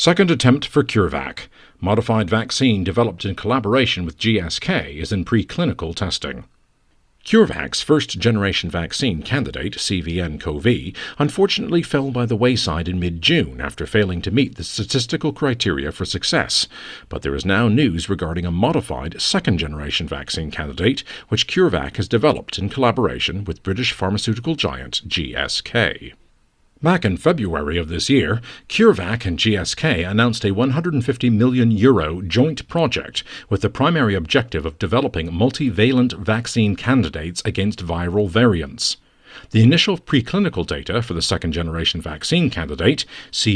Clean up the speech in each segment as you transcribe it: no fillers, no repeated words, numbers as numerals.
Second attempt for CureVac. Modified vaccine developed in collaboration with GSK is in preclinical testing. CureVac's first-generation vaccine candidate, CVnCoV, unfortunately fell by the wayside in mid-June after failing to meet the statistical criteria for success. But there is now news regarding a modified second-generation vaccine candidate, which CureVac has developed in collaboration with British pharmaceutical giant GSK. Back in February of this year, CureVac and GSK announced a €150 million joint project with the primary objective of developing multivalent vaccine candidates against viral variants. The initial preclinical data for the second-generation vaccine candidate,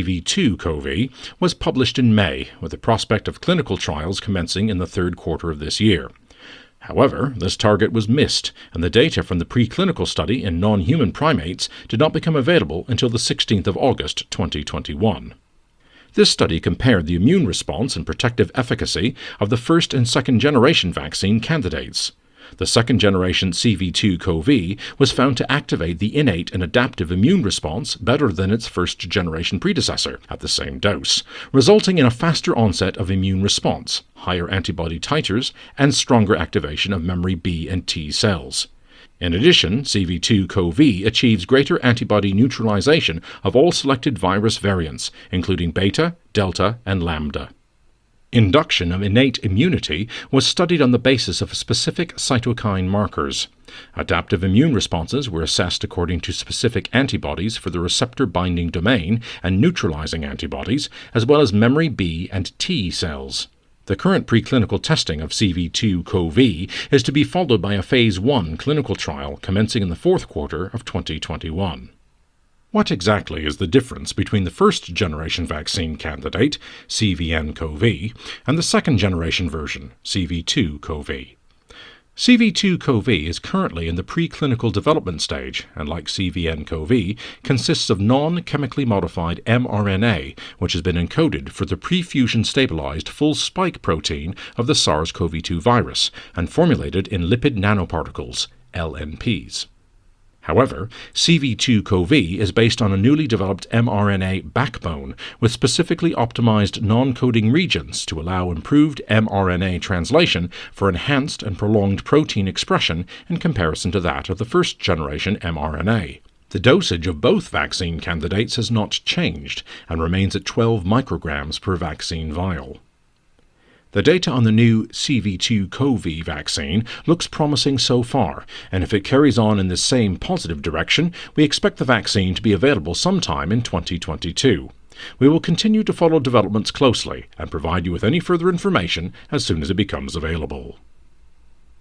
CV2CoV, was published in May, with the prospect of clinical trials commencing in the third quarter of this year. However, this target was missed, and the data from the preclinical study in non-human primates did not become available until the 16th of August 2021. This study compared the immune response and protective efficacy of the first and second-generation vaccine candidates. The second-generation CV2CoV was found to activate the innate and adaptive immune response better than its first-generation predecessor at the same dose, resulting in a faster onset of immune response, higher antibody titers, and stronger activation of memory B and T cells. In addition, CV2CoV achieves greater antibody neutralization of all selected virus variants, including Beta, Delta, and Lambda. Induction of innate immunity was studied on the basis of specific cytokine markers. Adaptive immune responses were assessed according to specific antibodies for the receptor binding domain and neutralizing antibodies, as well as memory B and T cells. The current preclinical testing of CV2CoV is to be followed by a Phase 1 clinical trial commencing in the fourth quarter of 2021. What exactly is the difference between the first-generation vaccine candidate, CVnCoV, and the second-generation version, CV2CoV? CV2CoV is currently in the preclinical development stage and, like CVnCoV, consists of non-chemically modified mRNA, which has been encoded for the pre-fusion-stabilized full spike protein of the SARS-CoV-2 virus and formulated in lipid nanoparticles, LNPs. However, CV2CoV is based on a newly developed mRNA backbone with specifically optimized non-coding regions to allow improved mRNA translation for enhanced and prolonged protein expression in comparison to that of the first-generation mRNA. The dosage of both vaccine candidates has not changed and remains at 12 micrograms per vaccine vial. The data on the new CV2CoV vaccine looks promising so far, and if it carries on in the same positive direction, we expect the vaccine to be available sometime in 2022. We will continue to follow developments closely and provide you with any further information as soon as it becomes available.